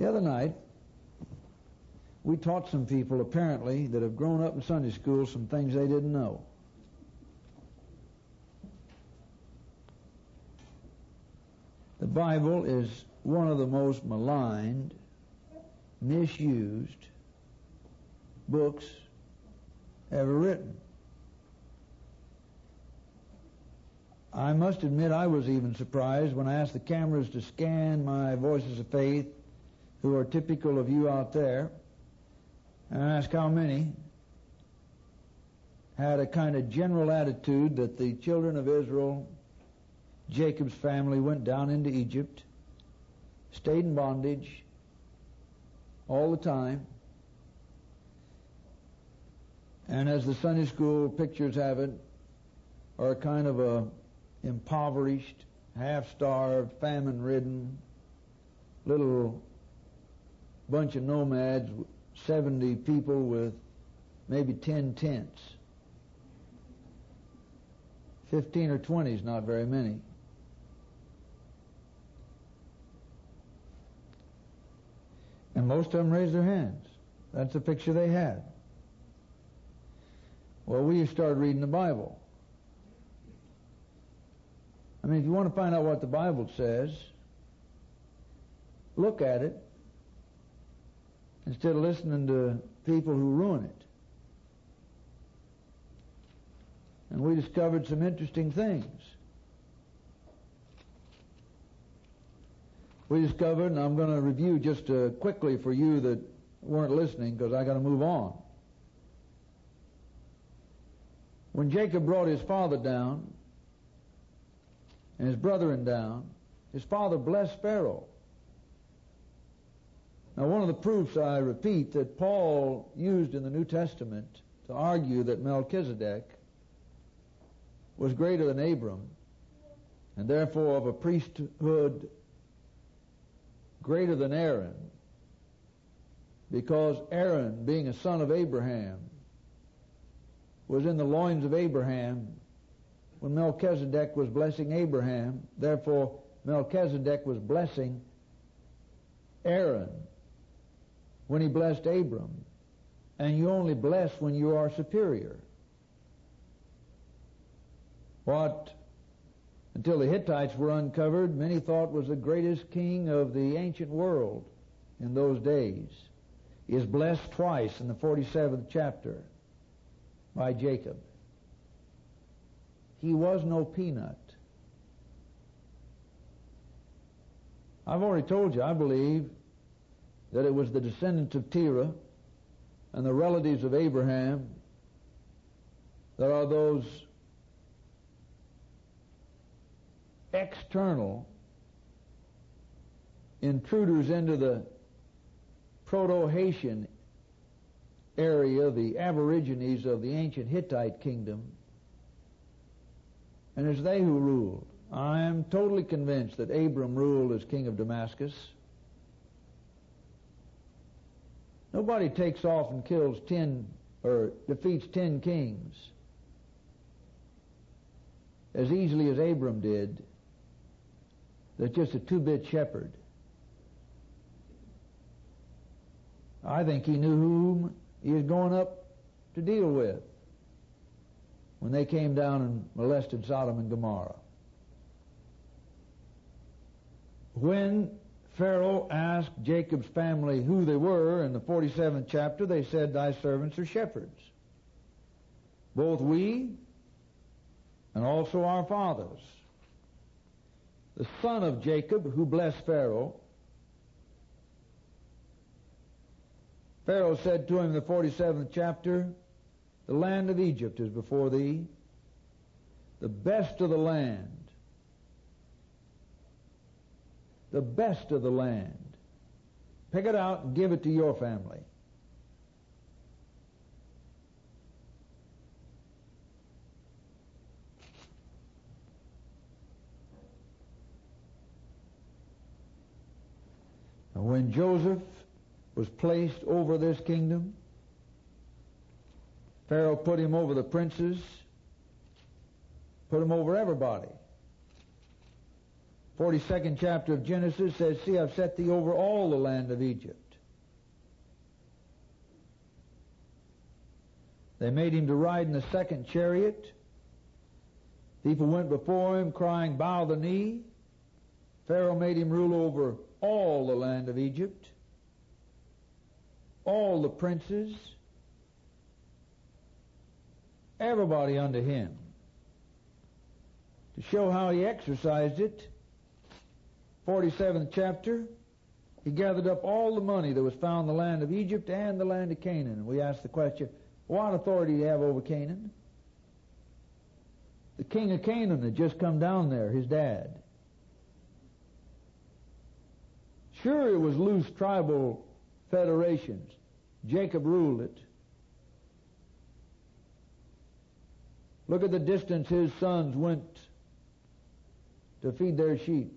The other night, we taught some people, apparently, that have grown up in Sunday school some things they didn't know. The Bible is one of the most maligned, misused books ever written. I must admit I was even surprised when I asked the cameras to scan my Voices of Faith, who are typical of you out there, and I asked how many had a kind of general attitude that the children of Israel, Jacob's family, went down into Egypt, stayed in bondage all the time, and as the Sunday school pictures have it, are kind of a impoverished, half-starved, famine-ridden little bunch of nomads, 70 people with maybe 10 tents. 15 or 20 is not very many. And most of them raised their hands. That's the picture they had. Well, we started reading the Bible. I mean, if you want to find out what the Bible says, look at it instead of listening to people who ruin it. And we discovered some interesting things. We discovered, and I'm going to review just quickly for you that weren't listening because I got to move on. When Jacob brought his father down and his brethren down, his father blessed Pharaoh. Now, one of the proofs, I repeat, that Paul used in the New Testament to argue that Melchizedek was greater than Abram, and therefore of a priesthood greater than Aaron, because Aaron, being a son of Abraham, was in the loins of Abraham when Melchizedek was blessing Abraham. Therefore, Melchizedek was blessing Aaron when he blessed Abram. And you only bless when you are superior. What, until the Hittites were uncovered, many thought was the greatest king of the ancient world in those days, is blessed twice in the 47th chapter by Jacob. He was no peanut. I've already told you, I believe that it was the descendants of Terah and the relatives of Abraham that are those external intruders into the Proto-Haitian area, the aborigines of the ancient Hittite kingdom, and it's they who ruled. I am totally convinced that Abram ruled as king of Damascus. Nobody takes off and kills 10 or defeats 10 kings as easily as Abram did. That's just a two-bit shepherd. I think he knew whom he was going up to deal with when they came down and molested Sodom and Gomorrah. When Pharaoh asked Jacob's family who they were in the 47th chapter, they said, "Thy servants are shepherds, both we and also our fathers." The son of Jacob who blessed Pharaoh, Pharaoh said to him in the 47th chapter, "The land of Egypt is before thee, the best of the land, the best of the land. Pick it out and give it to your family." And when Joseph was placed over this kingdom, Pharaoh put him over the princes, put him over everybody. 42nd chapter of Genesis says, "See, I've set thee over all the land of Egypt." They made him to ride in the second chariot. People went before him crying, "Bow the knee." Pharaoh made him rule over all the land of Egypt, all the princes, everybody under him. To show how he exercised it, 47th chapter, he gathered up all the money that was found in the land of Egypt and the land of Canaan. And we ask the question, what authority do you have over Canaan? The king of Canaan had just come down there, his dad. Sure, it was loose tribal federations. Jacob ruled it. Look at the distance his sons went to feed their sheep.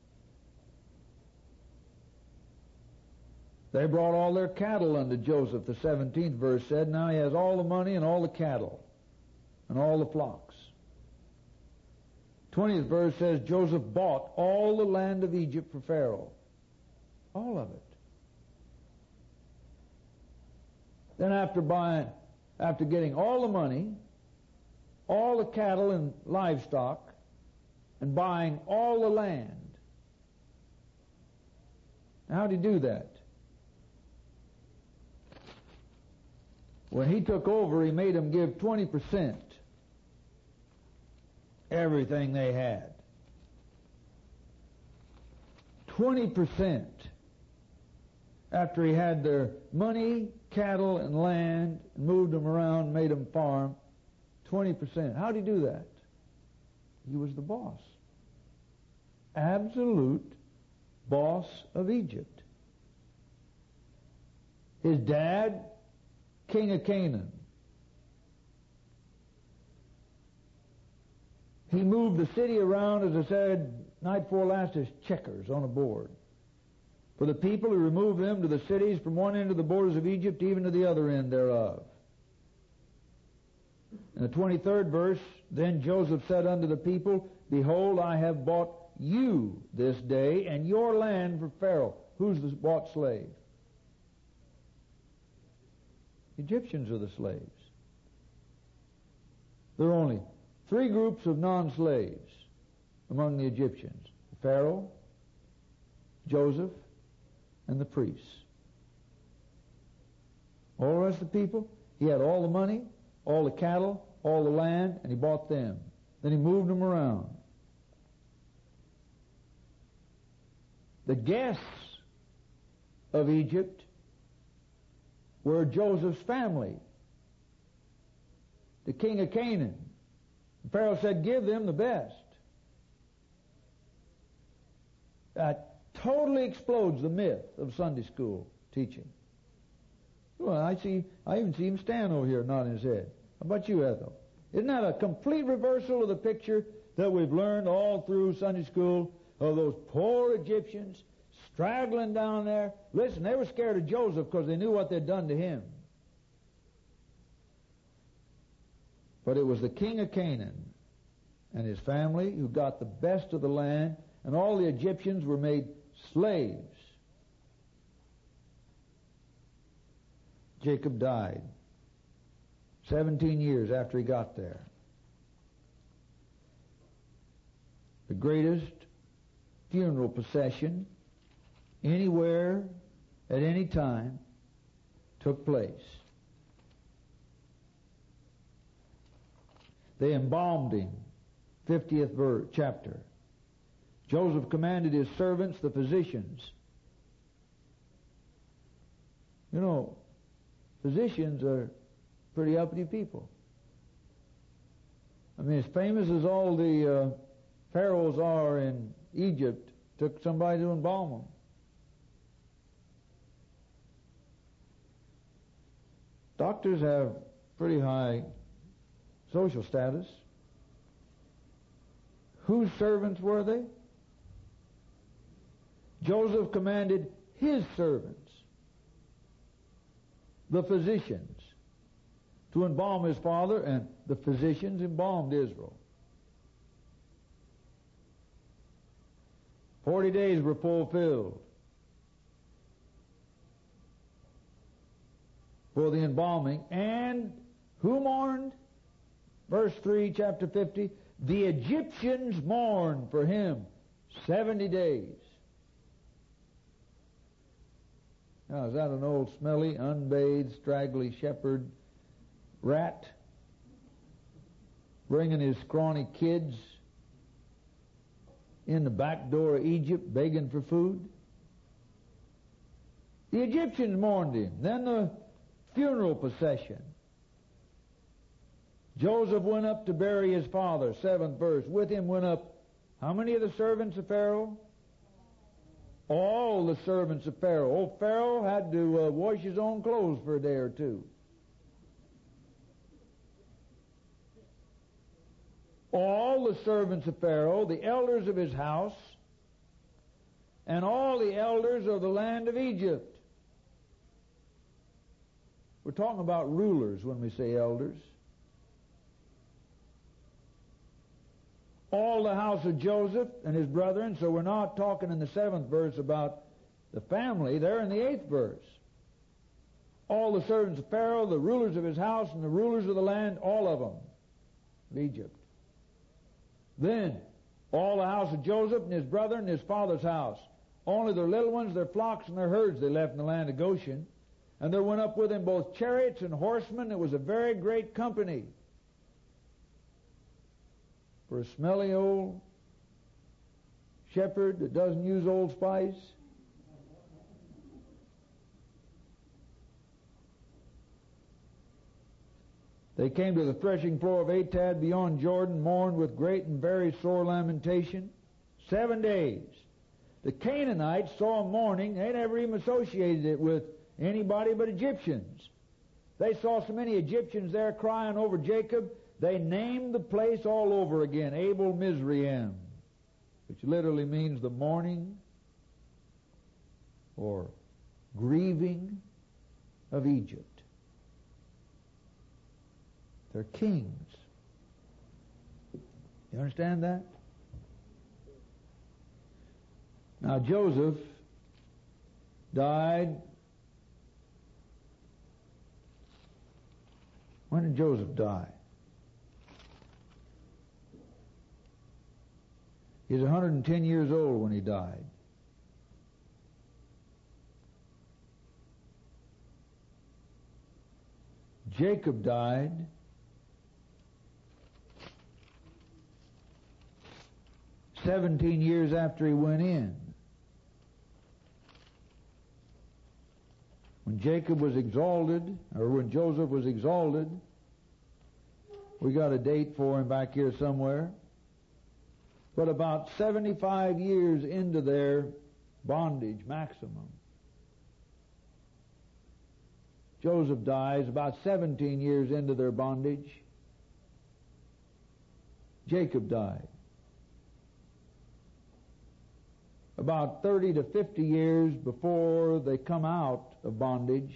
They brought all their cattle unto Joseph, the 17th verse said. Now he has all the money and all the cattle and all the flocks. 20th verse says Joseph bought all the land of Egypt for Pharaoh. All of it. Then after getting all the money, all the cattle and livestock, and buying all the land. Now, how did he do that? When he took over, he made them give 20%. Everything they had. 20%. After he had their money, cattle, and land, and moved them around, made them farm, 20%. How did he do that? He was the boss. Absolute boss of Egypt. His dad, king of Canaan. He moved the city around, as I said, night before last, as checkers on a board. For the people, he removed them to the cities from one end of the borders of Egypt even to the other end thereof. In the 23rd verse, then Joseph said unto the people, Behold, I have bought you this day and your land for Pharaoh. Who's the bought slave? Egyptians are the slaves. There are only three groups of non-slaves among the Egyptians: Pharaoh, Joseph, and the priests. All the rest of the people, he had all the money, all the cattle, all the land, and he bought them. Then he moved them around. The guests of Egypt were Joseph's family, the king of Canaan. Pharaoh said, give them the best. That totally explodes the myth of Sunday school teaching. Well, I even see him stand over here nodding his head. How about you, Ethel? Isn't that a complete reversal of the picture that we've learned all through Sunday school of those poor Egyptians straggling down there? Listen, they were scared of Joseph because they knew what they'd done to him. But it was the king of Canaan and his family who got the best of the land, and all the Egyptians were made slaves. Jacob died 17 years after he got there. The greatest funeral procession anywhere at any time took place. They embalmed him, 50th chapter. Joseph commanded his servants, the physicians. You know, physicians are pretty uppity people. I mean, as famous as all the pharaohs are in Egypt, took somebody to embalm them. Doctors have pretty high social status. Whose servants were they? Joseph commanded his servants, the physicians, to embalm his father, and the physicians embalmed Israel. 40 days were fulfilled for the embalming. And who mourned? Verse 3, chapter 50. The Egyptians mourned for him 70 days. Now, is that an old smelly, unbathed, straggly shepherd rat bringing his scrawny kids in the back door of Egypt begging for food? The Egyptians mourned him. Then the funeral procession. Joseph went up to bury his father, 7th verse. With him went up how many of the servants of Pharaoh? All the servants of Pharaoh. Old Pharaoh had to wash his own clothes for a day or two. All the servants of Pharaoh, the elders of his house, and all the elders of the land of Egypt. We're talking about rulers when we say elders. All the house of Joseph and his brethren, so we're not talking in the 7th verse about the family, they're in the 8th verse. All the servants of Pharaoh, the rulers of his house, and the rulers of the land, all of them, of Egypt. Then, all the house of Joseph and his brethren and his father's house, only their little ones, their flocks, and their herds they left in the land of Goshen. And there went up with him both chariots and horsemen. It was a very great company. For a smelly old shepherd that doesn't use Old Spice. They came to the threshing floor of Atad beyond Jordan, mourned with great and very sore lamentation. 7 days. The Canaanites saw mourning. They never even associated it with anybody but Egyptians. They saw so many Egyptians there crying over Jacob, they named the place all over again, Abel Mizraim, which literally means the mourning or grieving of Egypt. They're kings. You understand that? Now Joseph died. When did Joseph die? He was 110 years old when he died. Jacob died "17 years after he went in. When Jacob was exalted, or when Joseph was exalted, we got a date for him back here somewhere, but about 75 years into their bondage maximum. Joseph dies about 17 years into their bondage. Jacob died. About 30 to 50 years before they come out of bondage,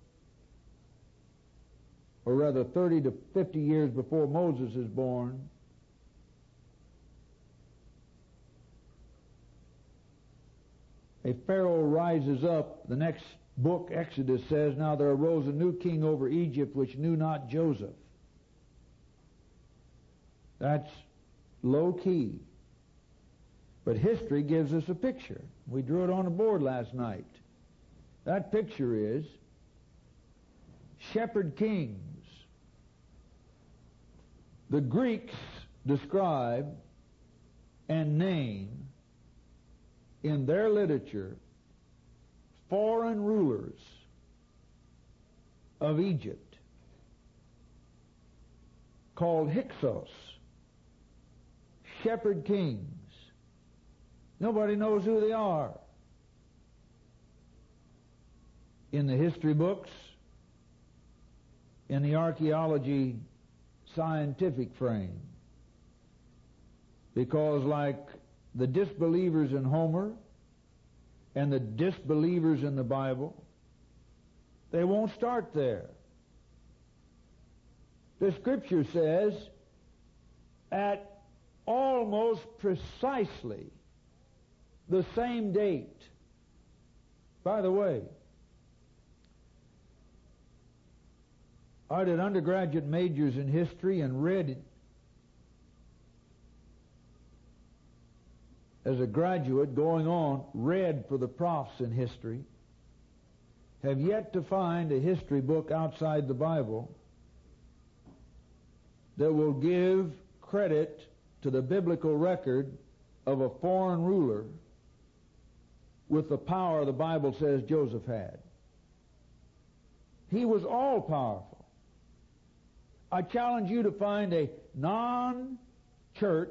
or rather 30 to 50 years before Moses is born, a Pharaoh rises up. The next book, Exodus, says, "Now there arose a new king over Egypt which knew not Joseph." That's low key. But history gives us a picture. We drew it on a board last night. That picture is shepherd kings. The Greeks describe and name in their literature foreign rulers of Egypt called Hyksos, shepherd kings. Nobody knows who they are. In the history books, in the archaeology scientific frame. Because like the disbelievers in Homer and the disbelievers in the Bible, they won't start there. The Scripture says at almost precisely the same date. By the way, I did undergraduate majors in history and read as a graduate going on, read for the profs in history. Have yet to find a history book outside the Bible that will give credit to the biblical record of a foreign ruler with the power the Bible says Joseph had. He was all-powerful. I challenge you to find a non-church,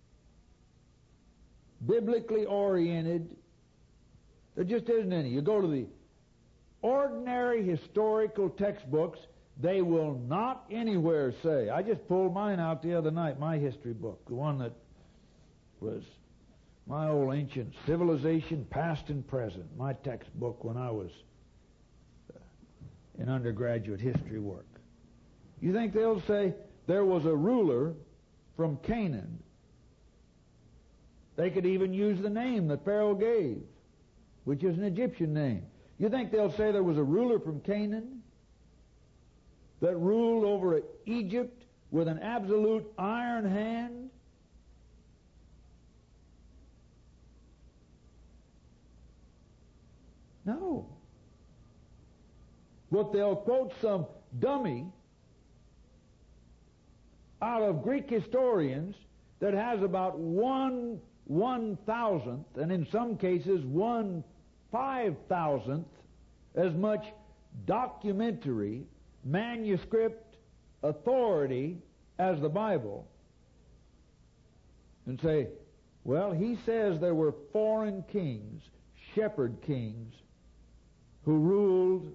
biblically oriented, there just isn't any. You go to the ordinary historical textbooks, they will not anywhere say, I just pulled mine out the other night, my history book, the one that was my old ancient civilization, past and present, my textbook when I was in undergraduate history work. You think they'll say there was a ruler from Canaan? They could even use the name that Pharaoh gave, which is an Egyptian name. You think they'll say there was a ruler from Canaan that ruled over Egypt with an absolute iron hand? No. But they'll quote some dummy out of Greek historians that has about 1/1,000th, and in some cases 1/5,000th, as much documentary, manuscript authority as the Bible, and say, well, he says there were foreign kings, shepherd kings, who ruled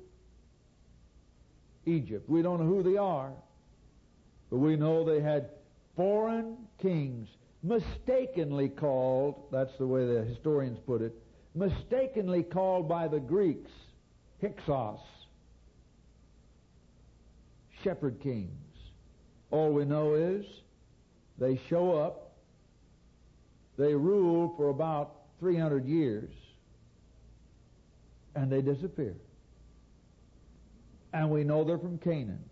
Egypt. We don't know who they are, but we know they had foreign kings, mistakenly called, that's the way the historians put it, mistakenly called by the Greeks, Hyksos, shepherd kings. All we know is they show up, they rule for about 300 years, and they disappear. And we know they're from Canaan.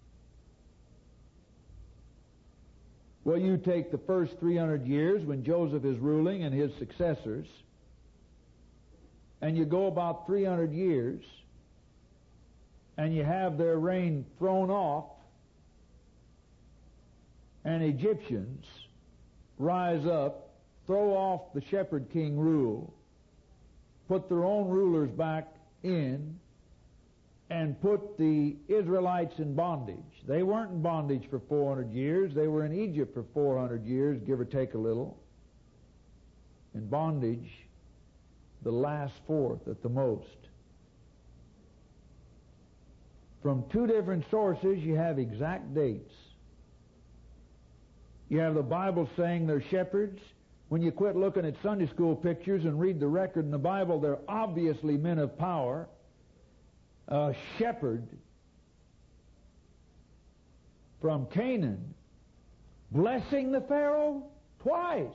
Well, you take the first 300 years when Joseph is ruling and his successors, and you go about 300 years, and you have their reign thrown off, and Egyptians rise up, throw off the shepherd king rule, put their own rulers back in, and put the Israelites in bondage. They weren't in bondage for 400 years. They were in Egypt for 400 years, give or take a little. In bondage, the last fourth at the most. From two different sources, you have exact dates. You have the Bible saying they're shepherds. When you quit looking at Sunday school pictures and read the record in the Bible, they're obviously men of power. A shepherd from Canaan blessing the Pharaoh twice.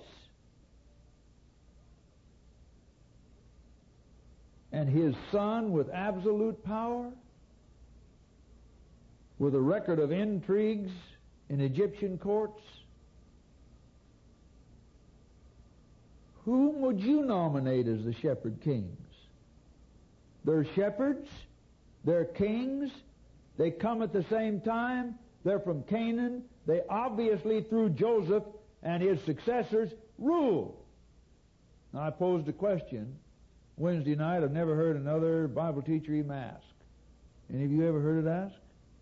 And his son with absolute power, with a record of intrigues in Egyptian courts. Whom would you nominate as the shepherd kings? They're shepherds, they're kings, they come at the same time, they're from Canaan, they obviously through Joseph and his successors rule. Now I posed a question Wednesday night. I've never heard another Bible teacher even ask. Any of you ever heard it asked?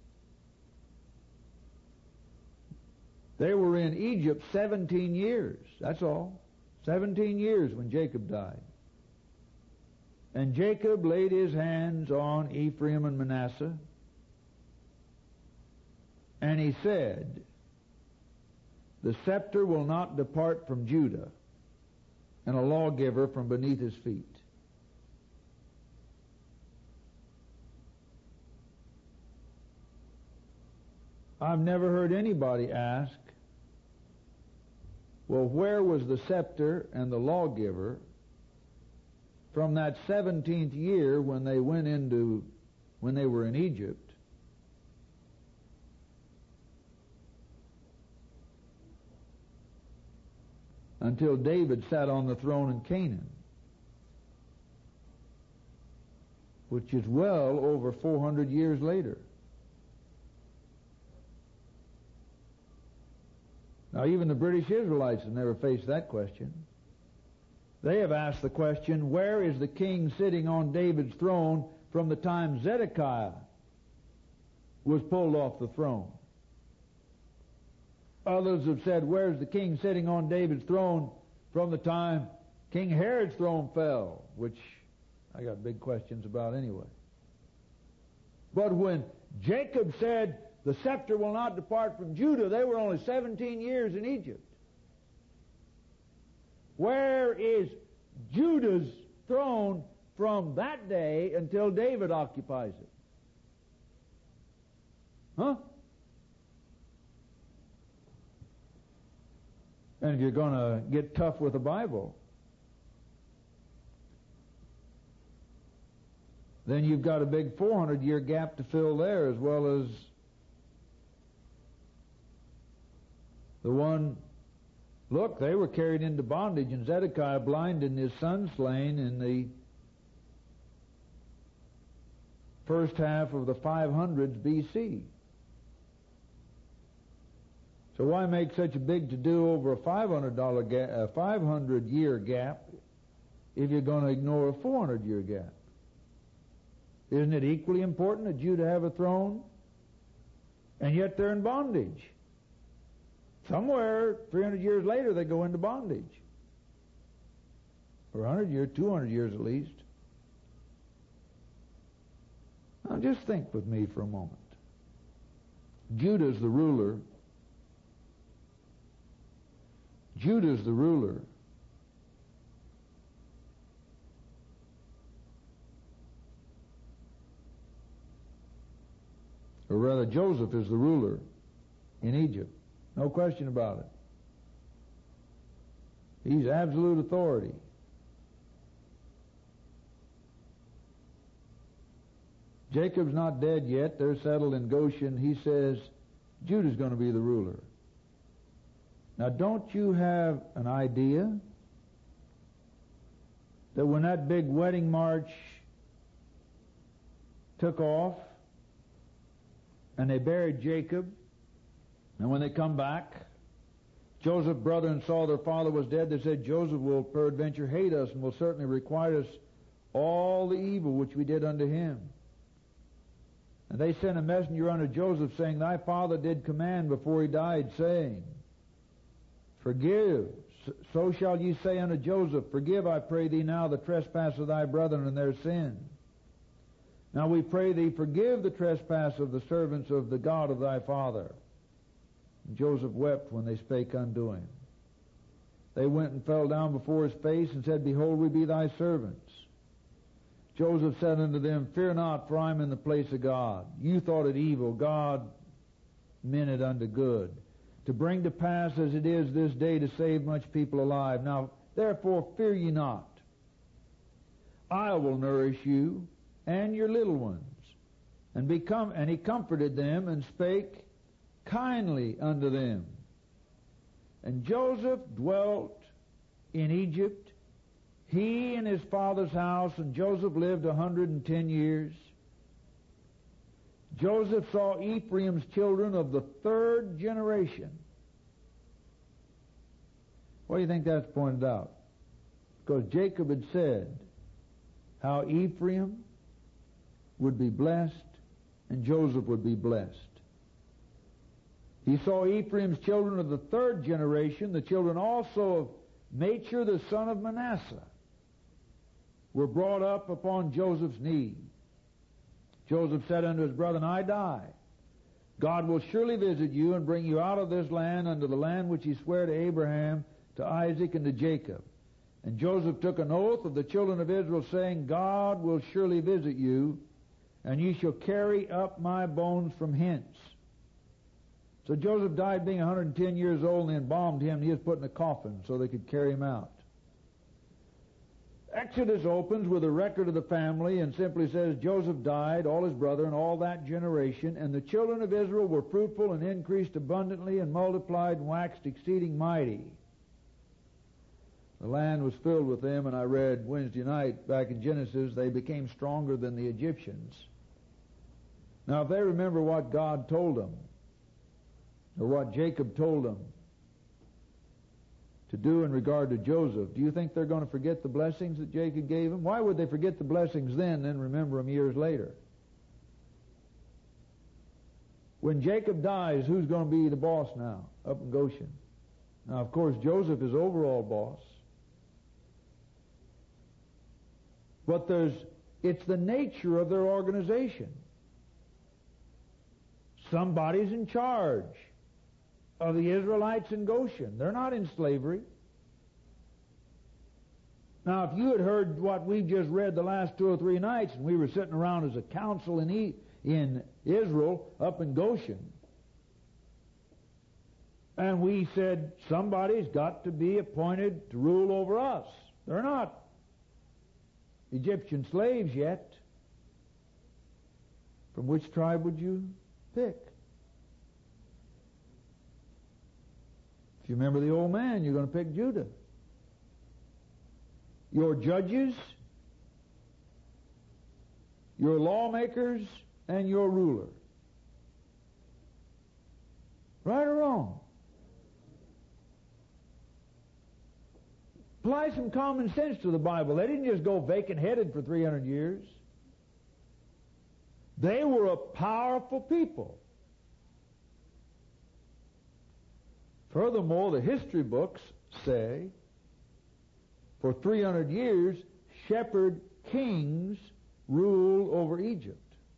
They were in Egypt 17 years, that's all. 17 years when Jacob died. And Jacob laid his hands on Ephraim and Manasseh, and he said, the scepter will not depart from Judah, and a lawgiver from beneath his feet. I've never heard anybody ask, well, where was the scepter and the lawgiver from that 17th year when they were in Egypt, until David sat on the throne in Canaan, which is well over 400 years later. Now, even the British Israelites have never faced that question. They have asked the question, where is the king sitting on David's throne from the time Zedekiah was pulled off the throne? Others have said, where's the king sitting on David's throne from the time King Herod's throne fell, which I got big questions about anyway. But when Jacob said, the scepter will not depart from Judah, they were only 17 years in Egypt. Where is Judah's throne from that day until David occupies it? Huh? And if you're going to get tough with the Bible, then you've got a big 400-year gap to fill there, as well as the one. Look, they were carried into bondage, and Zedekiah blinded and his son slain in the first half of the 500s B.C. So why make such a big to-do over a $500-year gap if you're going to ignore a 400-year gap? Isn't it equally important that Judah have a throne? And yet they're in bondage. Somewhere, 300 years later, they go into bondage. Or 100 years, 200 years at least. Now just think with me for a moment. Judah's the ruler. Judah's the ruler. Or rather, Joseph is the ruler in Egypt. No question about it. He's absolute authority. Jacob's not dead yet. They're settled in Goshen. He says, Judah's going to be the ruler. Now, don't you have an idea that when that big wedding march took off and they buried Jacob, and when they come back, Joseph's brethren saw their father was dead, they said, Joseph will peradventure hate us and will certainly requite us all the evil which we did unto him. And they sent a messenger unto Joseph, saying, Thy father did command before he died, saying, Forgive, so shall ye say unto Joseph, Forgive, I pray thee now, the trespass of thy brethren and their sin. Now we pray thee, forgive the trespass of the servants of the God of thy father. And Joseph wept when they spake unto him. They went and fell down before his face and said, Behold, we be thy servants. Joseph said unto them, Fear not, for I am in the place of God. You thought it evil, God meant it unto good, to bring to pass as it is this day to save much people alive. Now, therefore, fear ye not. I will nourish you and your little ones. And he comforted them and spake kindly unto them. And Joseph dwelt in Egypt, he and his father's house, and Joseph lived 110 years. Joseph saw Ephraim's children of the third generation. Why do you think that's pointed out? Because Jacob had said how Ephraim would be blessed and Joseph would be blessed. He saw Ephraim's children of the third generation, the children also of Machir, the son of Manasseh, were brought up upon Joseph's knee. Joseph said unto his brethren, I die. God will surely visit you and bring you out of this land unto the land which he sware to Abraham, to Isaac, and to Jacob. And Joseph took an oath of the children of Israel, saying, God will surely visit you, and ye shall carry up my bones from hence. So Joseph died being 110 years old, and they embalmed him, and he was put in a coffin so they could carry him out. Exodus opens with a record of the family and simply says, Joseph died, all his brother, and all that generation, and the children of Israel were fruitful and increased abundantly and multiplied and waxed exceeding mighty. The land was filled with them, and I read Wednesday night back in Genesis, they became stronger than the Egyptians. Now, if they remember what God told them, or what Jacob told them to do in regard to Joseph, do you think they're going to forget the blessings that Jacob gave them? Why would they forget the blessings then and remember them years later? When Jacob dies, who's going to be the boss now up in Goshen? Now, of course, Joseph is overall boss. But it's the nature of their organization. Somebody's in charge of the Israelites in Goshen. They're not in slavery. Now, if you had heard what we've just read the last 2 or 3 nights, and we were sitting around as a council in Israel up in Goshen, and we said, somebody's got to be appointed to rule over us. They're not Egyptian slaves yet. From which tribe would you pick? If you remember the old man, you're going to pick Judah. Your judges, your lawmakers, and your ruler. Right or wrong? Apply some common sense to the Bible. They didn't just go vacant-headed for 300 years. They were a powerful people. Furthermore, the history books say, for 300 years, shepherd kings ruled over Egypt.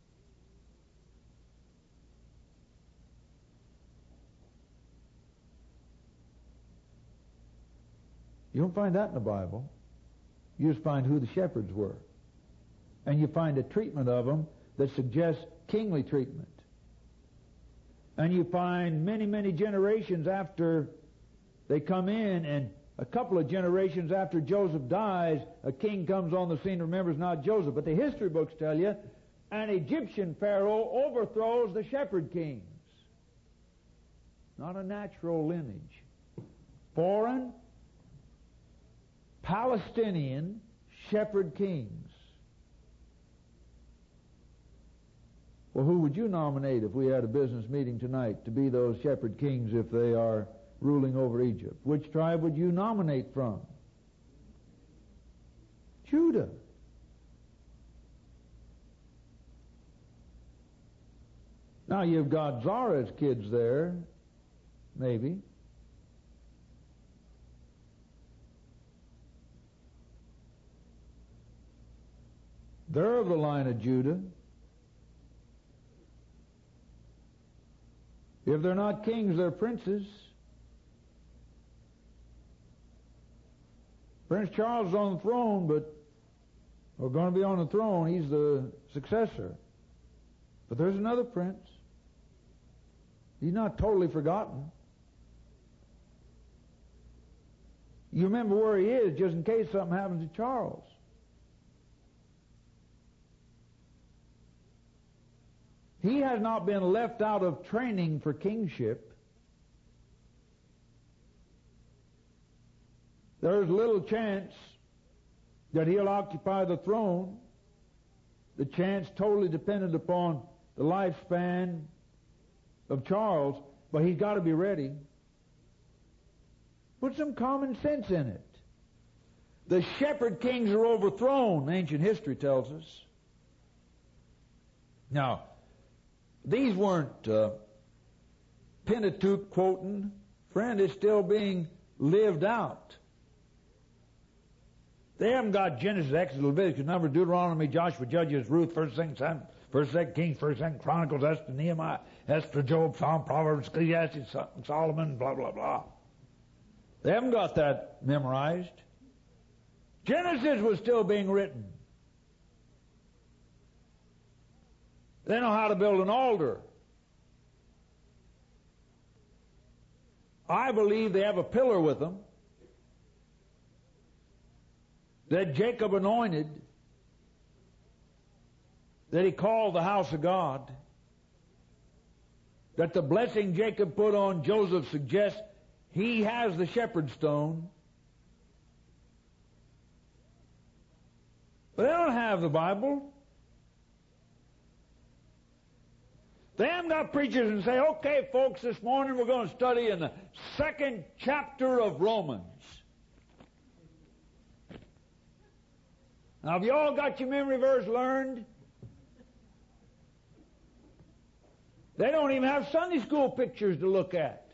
You don't find that in the Bible. You just find who the shepherds were. And you find a treatment of them that suggests kingly treatment. And you find many, many generations after they come in, and a couple of generations after Joseph dies, a king comes on the scene, remembers not Joseph. But the history books tell you, an Egyptian pharaoh overthrows the shepherd kings. Not a natural lineage. Foreign, Palestinian shepherd kings. Well, who would you nominate if we had a business meeting tonight to be those shepherd kings if they are ruling over Egypt? Which tribe would you nominate from? Judah. Now you've got Zara's kids there, maybe. They're of the line of Judah. If they're not kings, they're princes. Prince Charles is on the throne, but we're going to be on the throne. He's the successor. But there's another prince. He's not totally forgotten. You remember where he is just in case something happens to Charles. He has not been left out of training for kingship. There's little chance that he'll occupy the throne. The chance totally dependent upon the lifespan of Charles, but he's got to be ready. Put some common sense in it. The shepherd kings are overthrown, ancient history tells us. Now, these weren't Pentateuch quoting. Friend, it's still being lived out. They haven't got Genesis, Exodus, Leviticus, Numbers, Deuteronomy, Joshua, Judges, Ruth, 1st, 2nd, 7th, 1st, 2nd Kings, 1st, 2nd Chronicles, Esther, Nehemiah, Esther, Job, Psalm, Proverbs, Ecclesiastes, Solomon, blah, blah, blah. They haven't got that memorized. Genesis was still being written. They know how to build an altar. I believe they have a pillar with them. that Jacob anointed, that he called the house of God, that the blessing Jacob put on Joseph suggests he has the shepherd's stone. But they don't have the Bible. They haven't got preachers and say, okay, folks, this morning we're going to study in the 2nd chapter of Romans. Now, have you all got your memory verse learned? They don't even have Sunday school pictures to look at.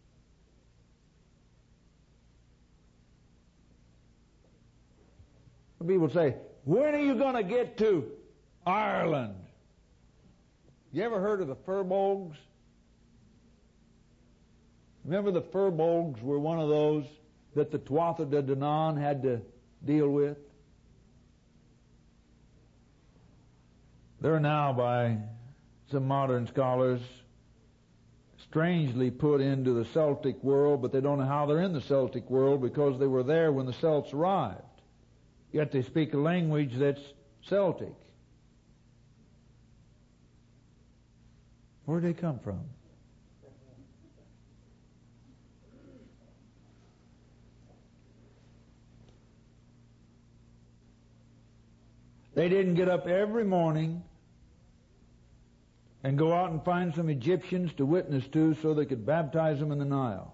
People say, when are you going to get to Ireland? You ever heard of the Furbolgs? Remember the Furbolgs were one of those that the Tuatha De Danann had to deal with? They're now, by some modern scholars, strangely put into the Celtic world, but they don't know how they're in the Celtic world because they were there when the Celts arrived. Yet they speak a language that's Celtic. Where'd they come from? They didn't get up every morning and go out and find some Egyptians to witness to so they could baptize them in the Nile.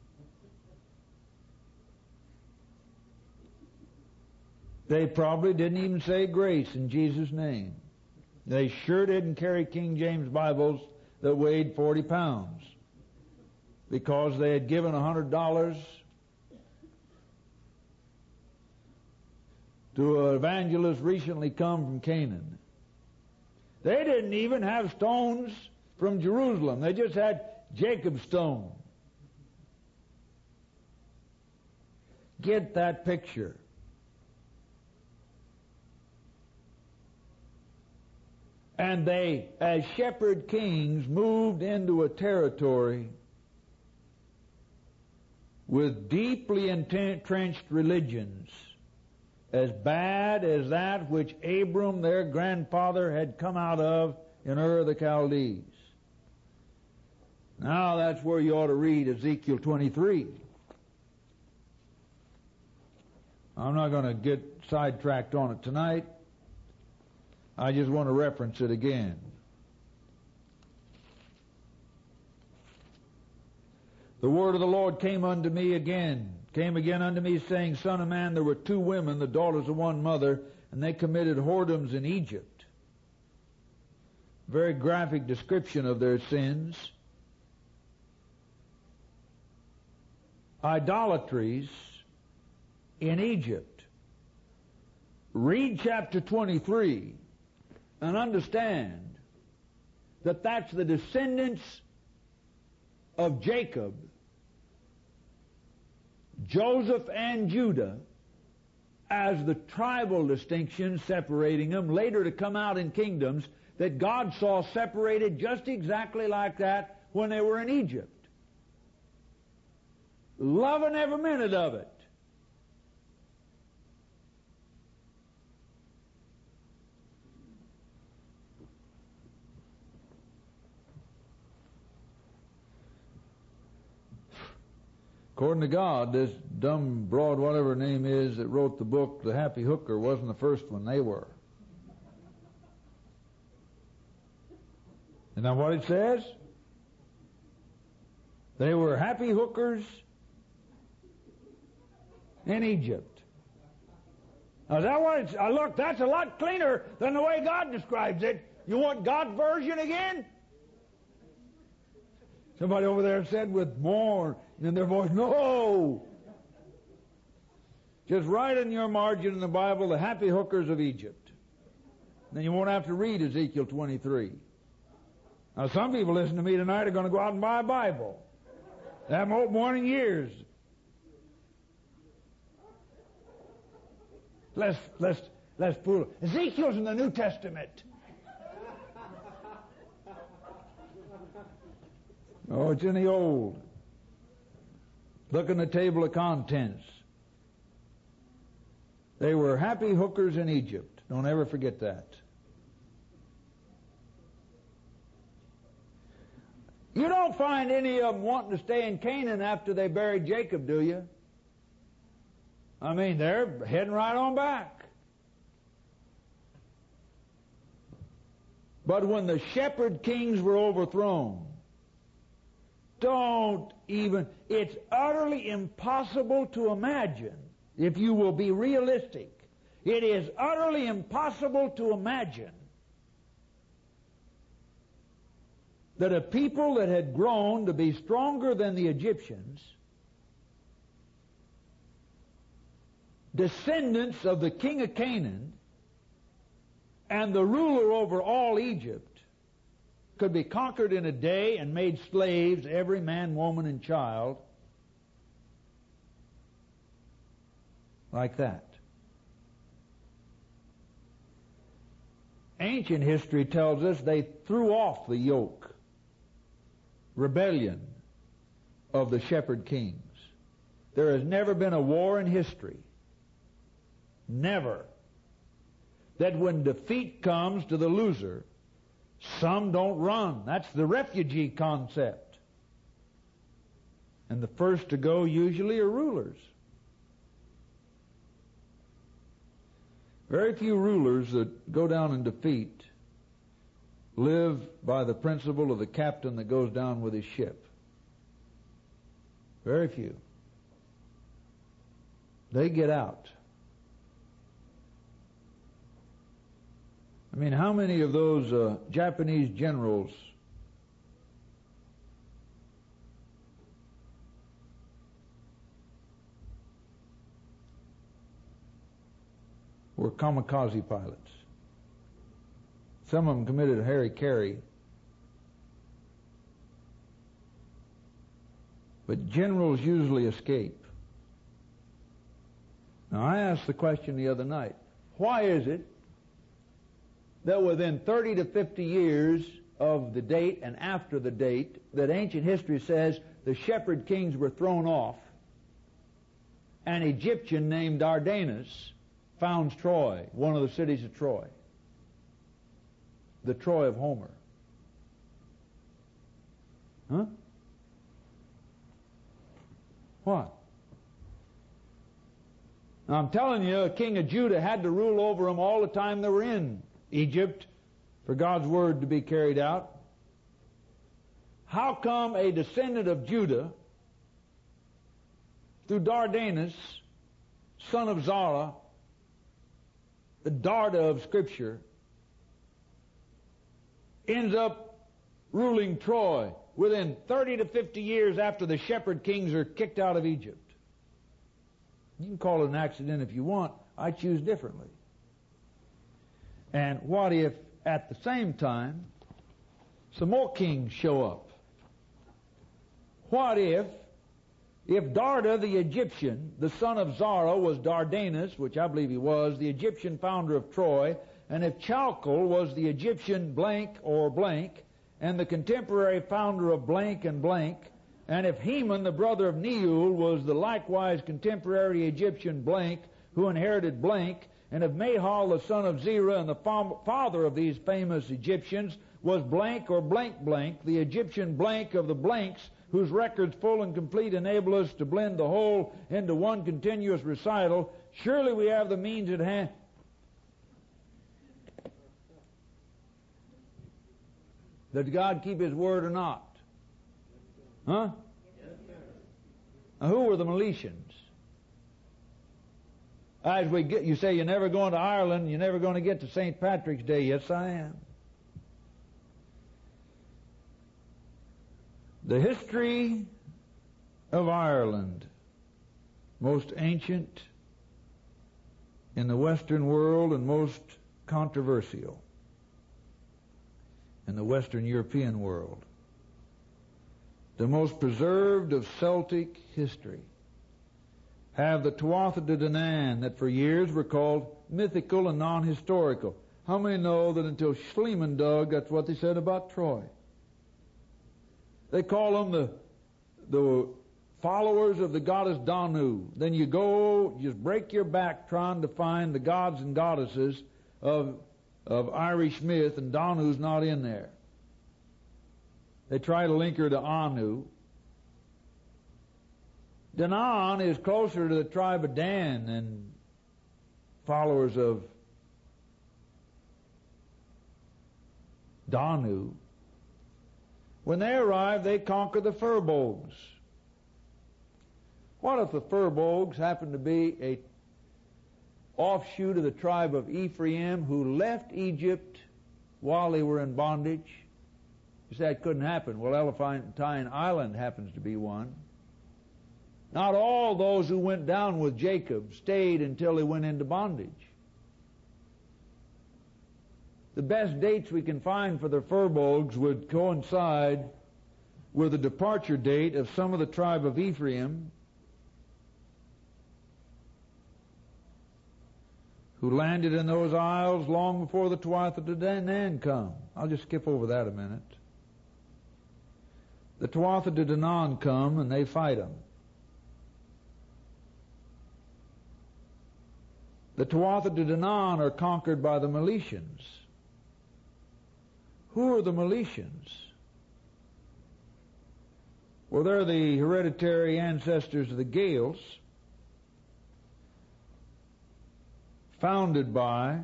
They probably didn't even say grace in Jesus' name. They sure didn't carry King James Bibles that weighed 40 pounds because they had given $100 to an evangelist recently come from Canaan. They didn't even have stones from Jerusalem. They just had Jacob's stone. Get that picture. And they, as shepherd kings, moved into a territory with deeply entrenched religions, as bad as that which Abram, their grandfather, had come out of in Ur of the Chaldees. Now that's where you ought to read Ezekiel 23. I'm not going to get sidetracked on it tonight. I just want to reference it again. The word of the Lord came again unto me, saying, Son of man, there were 2 women, the daughters of one mother, and they committed whoredoms in Egypt. Very graphic description of their sins. Idolatries in Egypt. Read chapter 23 and understand that that's the descendants of Jacob, Joseph and Judah, as the tribal distinction separating them, later to come out in kingdoms that God saw separated just exactly like that when they were in Egypt. Loving every minute of it. According to God, this dumb, broad, whatever her name is that wrote the book, The Happy Hooker, wasn't the first one. They were. Isn't that what it says? They were happy hookers in Egypt. Now, is that what it's... look, that's a lot cleaner than the way God describes it. You want God's version again? Somebody over there said with more in their voice, no! Just write in your margin in the Bible, the happy hookers of Egypt. Then you won't have to read Ezekiel 23. Now, some people listening to me tonight are going to go out and buy a Bible. They haven't opened one in years. Let's fool. Ezekiel's in the New Testament. Oh, it's in the Old. Look in the table of contents. They were happy hookers in Egypt. Don't ever forget that. You don't find any of them wanting to stay in Canaan after they buried Jacob, do you? I mean, they're heading right on back. But when the shepherd kings were overthrown, it's utterly impossible to imagine, if you will be realistic, it is utterly impossible to imagine that a people that had grown to be stronger than the Egyptians, descendants of the king of Canaan and the ruler over all Egypt, could be conquered in a day and made slaves, every man, woman, and child, like that. Ancient history tells us they threw off the yoke, rebellion of the shepherd kings. There has never been a war in history, never, that when defeat comes to the loser, some don't run. That's the refugee concept. And the first to go usually are rulers. Very few rulers that go down in defeat live by the principle of the captain that goes down with his ship. Very few. They get out. I mean, how many of those Japanese generals were kamikaze pilots? Some of them committed harikari. But generals usually escape. Now, I asked the question the other night, why is it that within 30 to 50 years of the date and after the date that ancient history says the shepherd kings were thrown off, an Egyptian named Dardanus founds Troy, one of the cities of Troy, the Troy of Homer? Huh? What? Now, I'm telling you, a king of Judah had to rule over them all the time they were in Egypt for God's word to be carried out. How come a descendant of Judah, through Dardanus, son of Zara, the Darda of Scripture, ends up ruling Troy within 30 to 50 years after the shepherd kings are kicked out of Egypt? You can call it an accident if you want. I choose differently. And what if, at the same time, some more kings show up? What if Darda the Egyptian, the son of Zara, was Dardanus, which I believe he was, the Egyptian founder of Troy, and if Chalcol was the Egyptian blank or blank, and the contemporary founder of blank and blank, and if Heman, the brother of Neul, was the likewise contemporary Egyptian blank who inherited blank, and if Mahal, the son of Zerah, and the father of these famous Egyptians, was blank or blank blank, the Egyptian blank of the blanks, whose records full and complete enable us to blend the whole into one continuous recital, surely we have the means at hand. Did God keep His word or not? Huh? Now, who were the Meletians? As we get, you say you're never going to Ireland, you're never going to get to St. Patrick's Day. Yes, I am. The history of Ireland, most ancient in the Western world and most controversial in the Western European world, the most preserved of Celtic history, have the Tuatha De Danann that for years were called mythical and non-historical. How many know that until Schliemann dug, that's what they said about Troy? They call them the followers of the goddess Danu. Then you go, just break your back trying to find the gods and goddesses of Irish myth, and Danu's not in there. They try to link her to Anu. Danaan is closer to the tribe of Dan than followers of Danu. When they arrive, they conquer the Furbolgs. What if the Furbolgs happen to be a offshoot of the tribe of Ephraim who left Egypt while they were in bondage? You say that couldn't happen. Well, Elephantine Island happens to be one. Not all those who went down with Jacob stayed until they went into bondage. The best dates we can find for the Furbolgs would coincide with the departure date of some of the tribe of Ephraim who landed in those isles long before the Tuatha De Danann come. I'll just skip over that a minute. The Tuatha De Danann come and they fight them. The Tuatha De Danann are conquered by the Meletians. Who are the Meletians? Well, they're the hereditary ancestors of the Gaels, founded by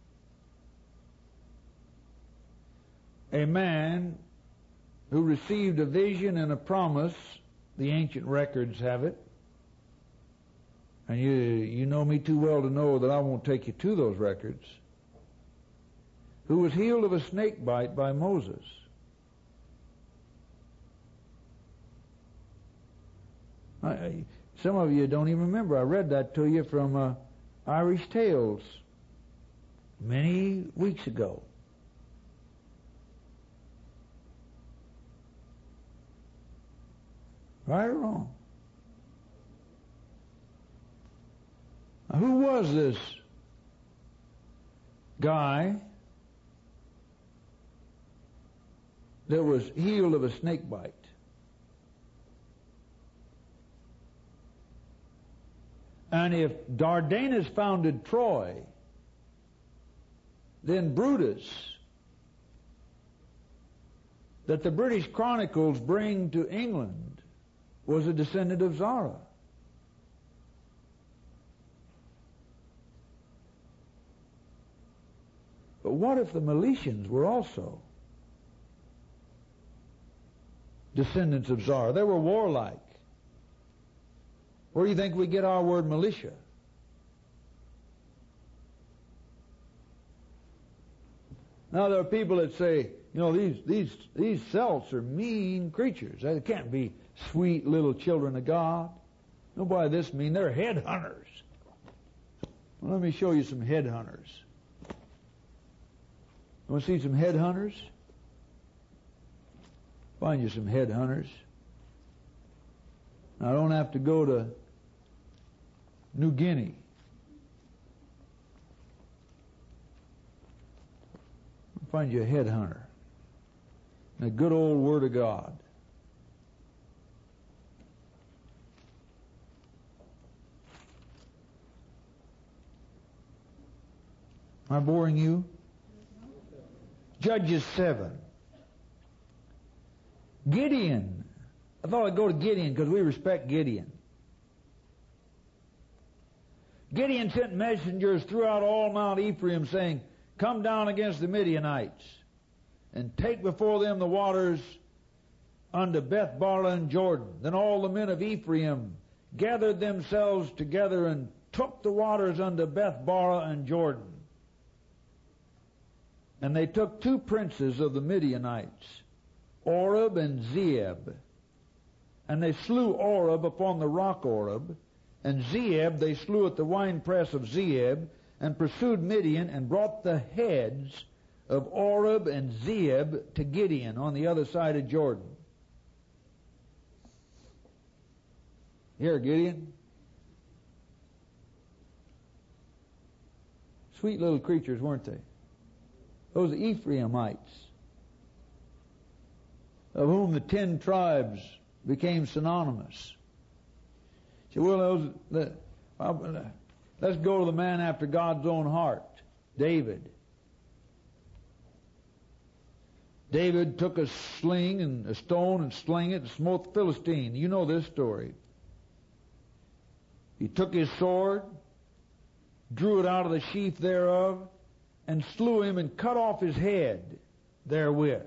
a man who received a vision and a promise. The ancient records have it. And you know me too well to know that I won't take you to those records. Who was healed of a snake bite by Moses. Some of you don't even remember. I read that to you from Irish Tales many weeks ago. Right or wrong? Now, who was this guy that was healed of a snake bite? And if Dardanus founded Troy, then Brutus, that the British Chronicles bring to England, was a descendant of Zara. But what if the Meletians were also descendants of Zara? They were warlike. Where do you think we get our word militia? Now there are people that say, you know, these Celts are mean creatures. They can't be sweet little children of God. No, by this mean they're headhunters. Well, let me show you some headhunters. You want to see some headhunters? Find you some headhunters. Now, I don't have to go to New Guinea. Find you a headhunter. And a good old Word of God. Am I boring you? Judges 7. Gideon. I thought I'd go to Gideon because we respect Gideon. Gideon sent messengers throughout all Mount Ephraim saying, "Come down against the Midianites and take before them the waters unto Beth Barla and Jordan." Then all the men of Ephraim gathered themselves together and took the waters unto Beth Barla and Jordan. And they took 2 princes of the Midianites, Oreb and Zeeb. And they slew Oreb upon the rock Oreb, and Zeeb they slew at the winepress of Zeeb, and pursued Midian, and brought the heads of Oreb and Zeeb to Gideon on the other side of Jordan. Here, Gideon. Sweet little creatures, weren't they? Those Ephraimites, of whom the 10 tribes became synonymous. See, well, let's go to the man after God's own heart, David. David took a sling and a stone and sling it and smote the Philistine. You know this story. He took his sword, drew it out of the sheath thereof, and slew him and cut off his head therewith.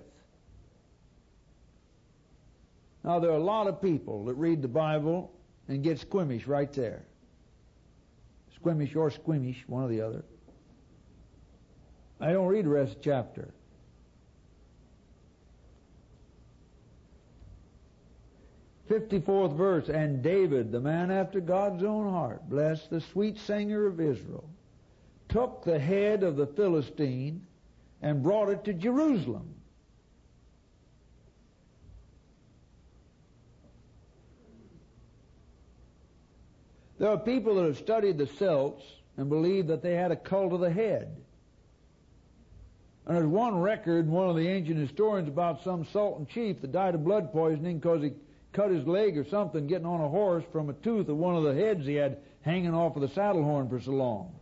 Now, there are a lot of people that read the Bible and get squeamish right there. Squeamish or squeamish, one or the other. I don't read the rest of the chapter. 54th verse, and David, the man after God's own heart, bless the sweet singer of Israel, took the head of the Philistine and brought it to Jerusalem. There are people that have studied the Celts and believe that they had a cult of the head. And there's one record in one of the ancient historians about some sultan chief that died of blood poisoning because he cut his leg or something getting on a horse from a tooth of one of the heads he had hanging off of the saddle horn for so long.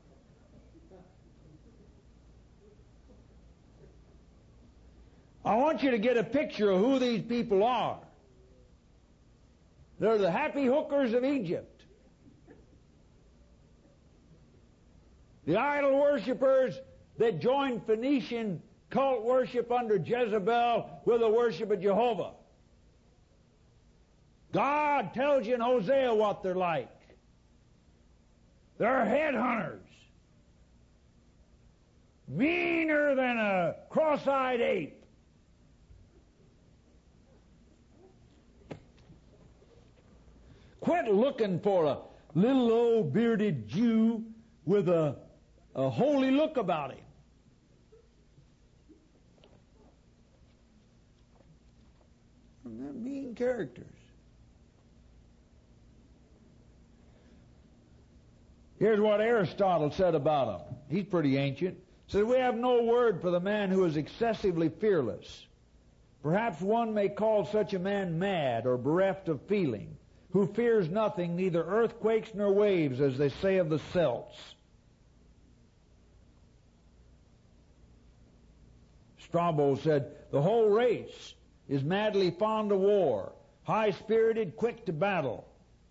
I want you to get a picture of who these people are. They're the happy hookers of Egypt. The idol worshippers that joined Phoenician cult worship under Jezebel with the worship of Jehovah. God tells you in Hosea what they're like. They're headhunters. Meaner than a cross-eyed ape. Quit looking for a little old bearded Jew with a holy look about him. They're mean characters. Here's what Aristotle said about them. He's pretty ancient. He said, we have no word for the man who is excessively fearless. Perhaps one may call such a man mad or bereft of feeling, who fears nothing, neither earthquakes nor waves, as they say of the Celts. Strabo said, the whole race is madly fond of war, high-spirited, quick to battle.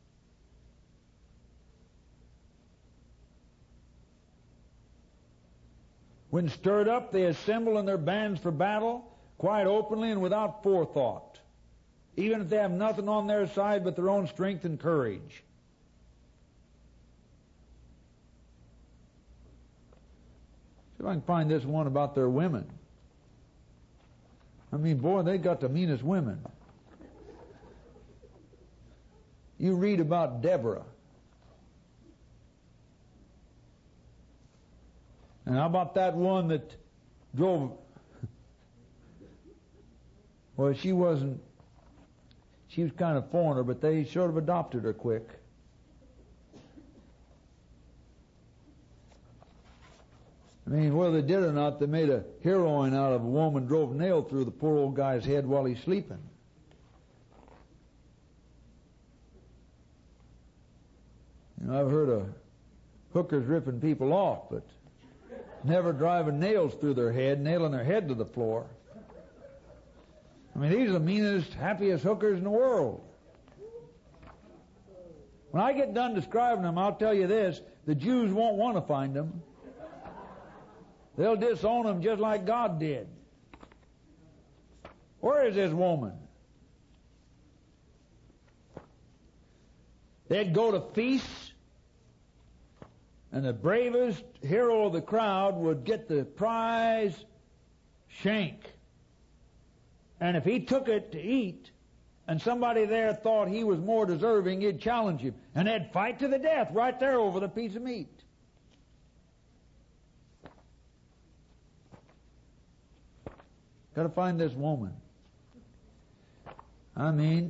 When stirred up, they assemble in their bands for battle, quite openly and without forethought, even if they have nothing on their side but their own strength and courage. See if I can find this one about their women. I mean, boy, they got the meanest women. You read about Deborah. And how about that one that drove... Well, she was kind of foreigner, but they sort of adopted her quick. I mean, whether they did or not, they made a heroine out of a woman, drove a nail through the poor old guy's head while he's sleeping. You know, I've heard of hookers ripping people off, but never driving nails through their head, nailing their head to the floor. I mean, these are the meanest, happiest hookers in the world. When I get done describing them, I'll tell you this, the Jews won't want to find them. They'll disown them just like God did. Where is this woman? They'd go to feasts, and the bravest hero of the crowd would get the prize shank. And if he took it to eat, and somebody there thought he was more deserving, he'd challenge him. And they'd fight to the death right there over the piece of meat. Got to find this woman. I mean,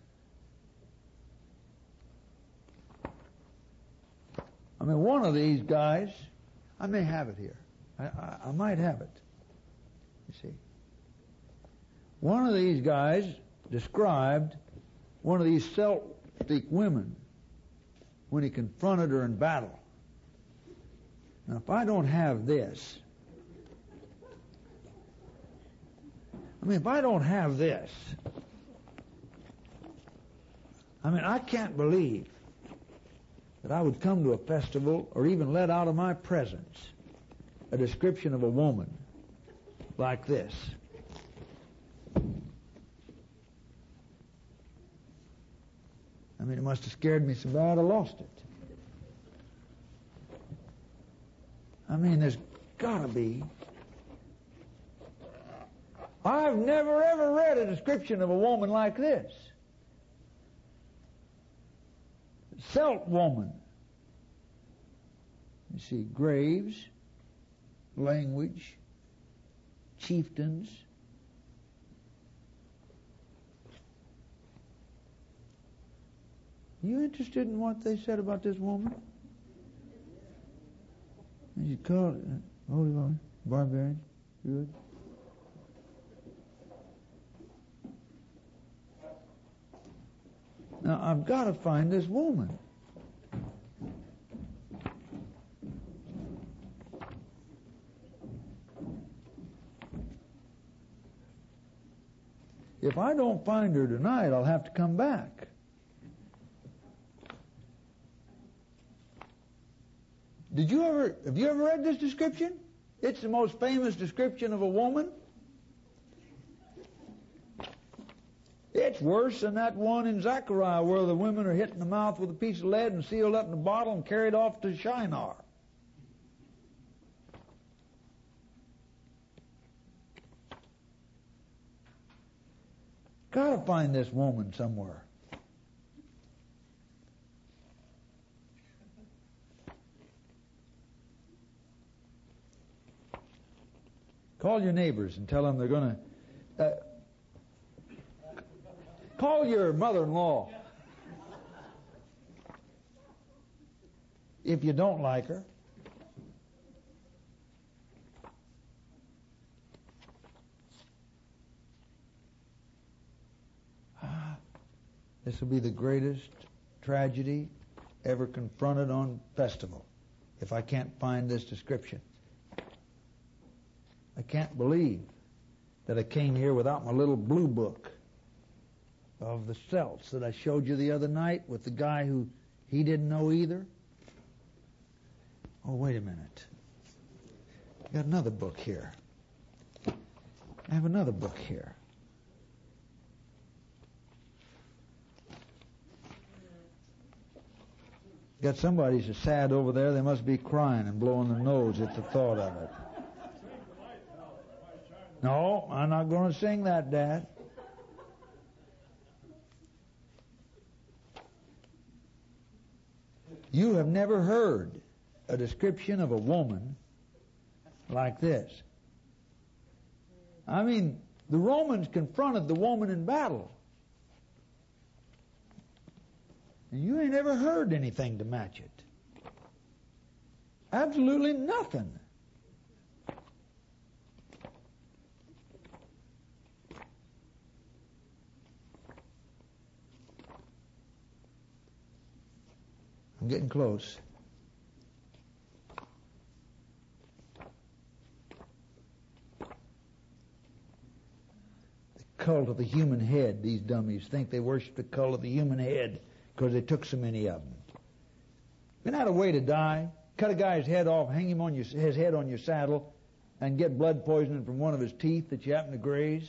one of these guys, I may have it here. I might have it. You see. One of these guys described one of these Celtic women when he confronted her in battle. Now, if I don't have this, if I don't have this, I can't believe that I would come to a festival or even let out of my presence a description of a woman like this. It must have scared me so bad I lost it. There's got to be. I've never ever read a description of a woman like this. Celt woman. You see, graves, language, chieftains. You interested in what they said about this woman? You call it holy woman, barbarian, good. Now I've got to find this woman. If I don't find her tonight, I'll have to come back. Have you ever read this description? It's the most famous description of a woman. It's worse than that one in Zechariah where the women are hit in the mouth with a piece of lead and sealed up in a bottle and carried off to Shinar. Got to find this woman somewhere. Call your neighbors and tell them they're going to... call your mother-in-law if you don't like her. This will be the greatest tragedy ever confronted on festival if I can't find this description. I can't believe that I came here without my little blue book of the Celts that I showed you the other night with the guy who he didn't know either. Oh, wait a minute. I got another book here. I have another book here. Got somebody so sad over there, they must be crying and blowing their nose at the thought of it. No, I'm not going to sing that, Dad. You have never heard a description of a woman like this. The Romans confronted the woman in battle. And you ain't ever heard anything to match it. Absolutely nothing. I'm getting close. The cult of the human head. These dummies think they worship the cult of the human head because they took so many of them. Isn't that a way to die? Cut a guy's head off, hang him on his head on your saddle, and get blood poisoning from one of his teeth that you happen to graze?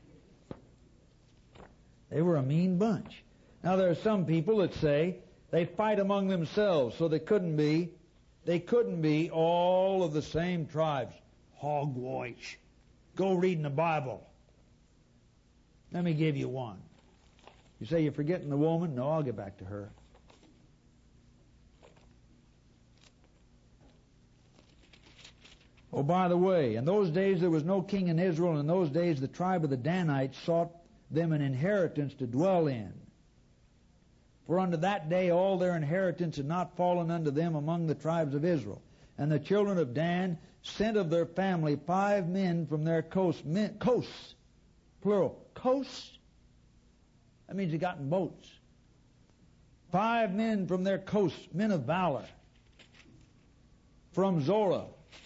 They were a mean bunch. Now there are some people that say they fight among themselves, so they couldn't be all of the same tribes. Hogwash. Go read in the Bible. Let me give you one. You say you're forgetting the woman? No, I'll get back to her. Oh, by the way, in those days there was no king in Israel, and in those days the tribe of the Danites sought them an inheritance to dwell in. For unto that day all their inheritance had not fallen unto them among the tribes of Israel. And the children of Dan sent of their family 5 men from their coasts, plural, coasts. That means they got in boats. 5 men from their coasts, men of valor, from Zorah.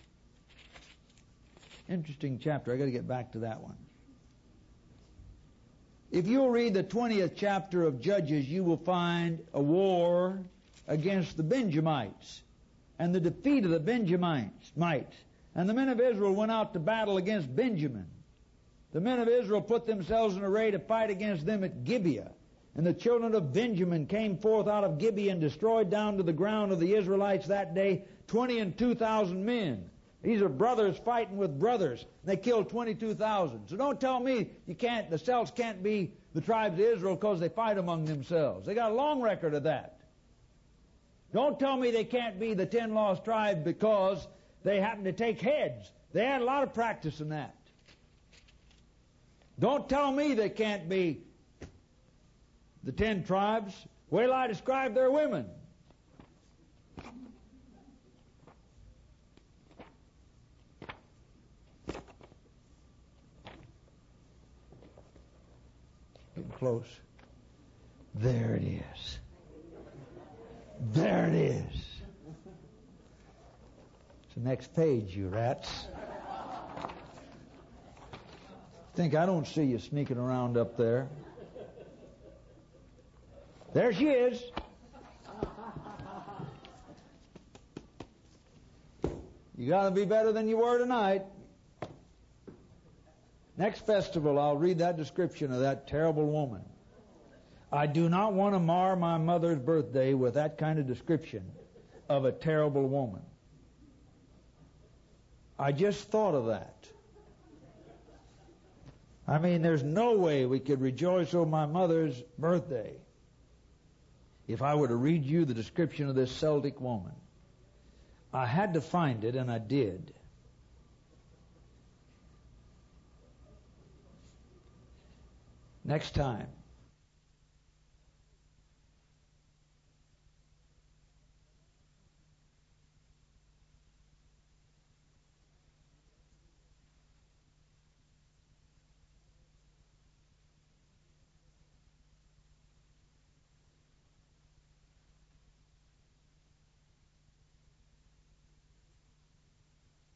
Interesting chapter. I got to get back to that one. If you'll read the 20th chapter of Judges, you will find a war against the Benjamites and the defeat of the Benjamites. And the men of Israel went out to battle against Benjamin. The men of Israel put themselves in array to fight against them at Gibeah. And the children of Benjamin came forth out of Gibeah and destroyed down to the ground of the Israelites that day 22,000 men. These are brothers fighting with brothers. They killed 22,000. So don't tell me the Celts can't be the tribes of Israel because they fight among themselves. They got a long record of that. Don't tell me they can't be the 10 lost tribes because they happen to take heads. They had a lot of practice in that. Don't tell me they can't be the 10 tribes. Wait till I describe their women. Getting close. There it is. There it is. It's the next page, you rats. Think I don't see you sneaking around up there. There she is. You got to be better than you were tonight. Next festival, I'll read that description of that terrible woman. I do not want to mar my mother's birthday with that kind of description of a terrible woman. I just thought of that. I mean, there's no way we could rejoice over my mother's birthday if I were to read you the description of this Celtic woman. I had to find it, and I did. Next time.